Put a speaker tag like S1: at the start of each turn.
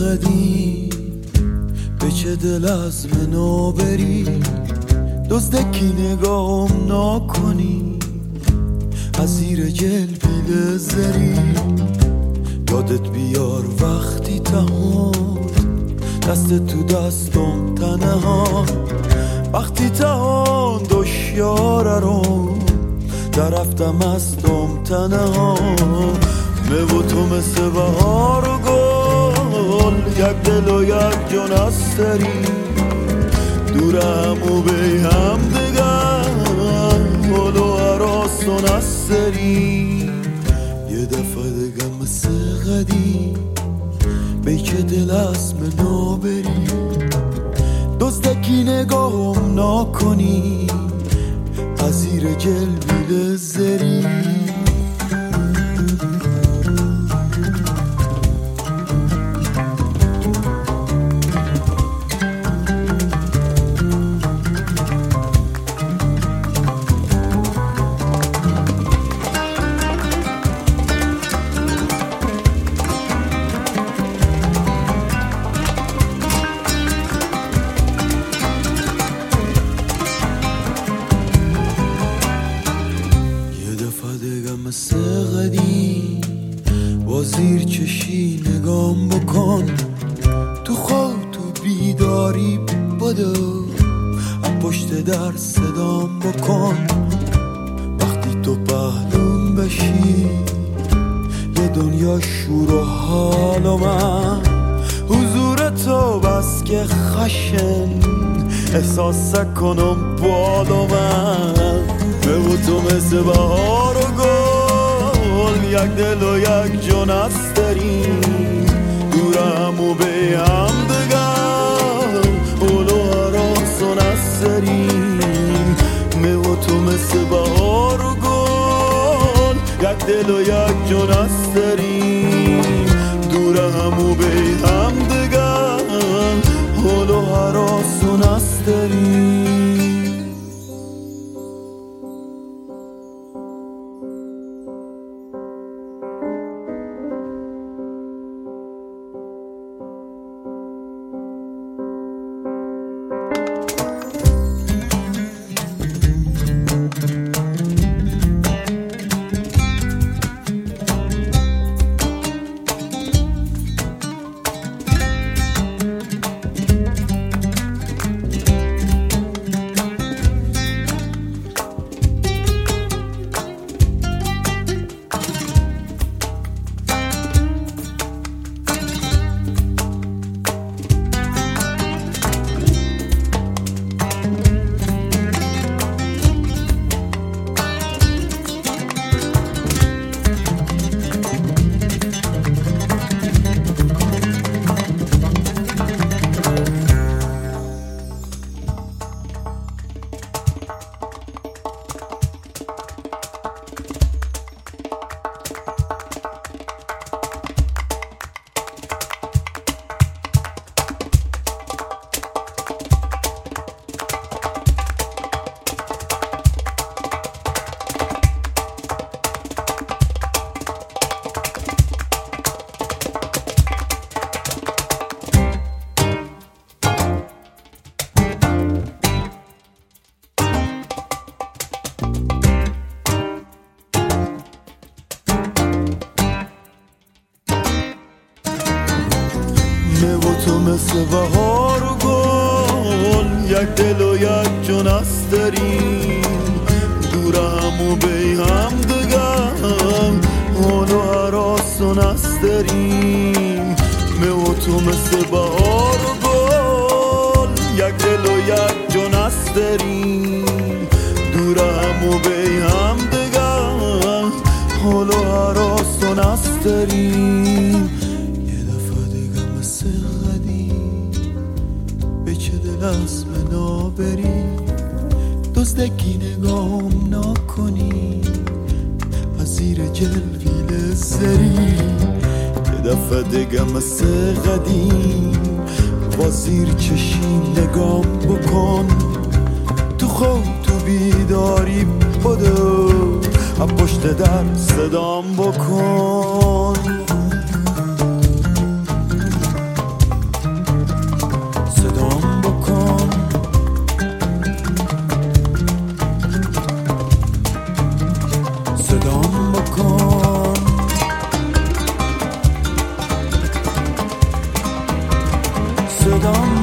S1: قدیم به چه دل از منو بری، دزدکی نگاهم ناکنی از زیر جلبیل زری. یادت بیار وقتی تهان دست تو دستم تنها، وقتی تهان دشیاره رو درفتم استم تنها. مه و تو مثل بهار و گل، یک دل و یک جان استری، دور همو بی هم دگر گل و عراس و نستری. یه دفعه دگم مثل قدیم بی که دل از منو بری، دزدکی نگاهم ناکنی از زیر جلبیل زری. مثل قدیم با زیر چشی نگام بکن، تو خواب تو بیداری بدو از پشت در صدام بکن. وقتی تو پهلوم بشی یه دنیا شور و حال و من حضور تو بس که خشن احساس کنم بالو من. به تو مثل بهار و گل، یک دل و یک جان استریم، دور همو به هم دگر اولو عراس و نستریم. مه و تو مثل بهار و گل، یک دل و یک جان استریم، دور همو به هم دگر اولو عراس و نستریم. تو مثل بهار و گل، یک دل و یک جان استریم، دور همو بی هم دگر حال و عراس و نستریم. مه و تو مثل بهار و گل، یک دل و یک جان استریم، دور همو بی هم دگر حال و عراس و نستریم. از منو بری، دزدکی نگاهم ناکنی از زیر جلویل زری. یه دفعه دیگه مثل قدیم با زیر چشی نگام بکن، تو خواب تو بیداری بدو از پشت در صدام بکن.
S2: صدام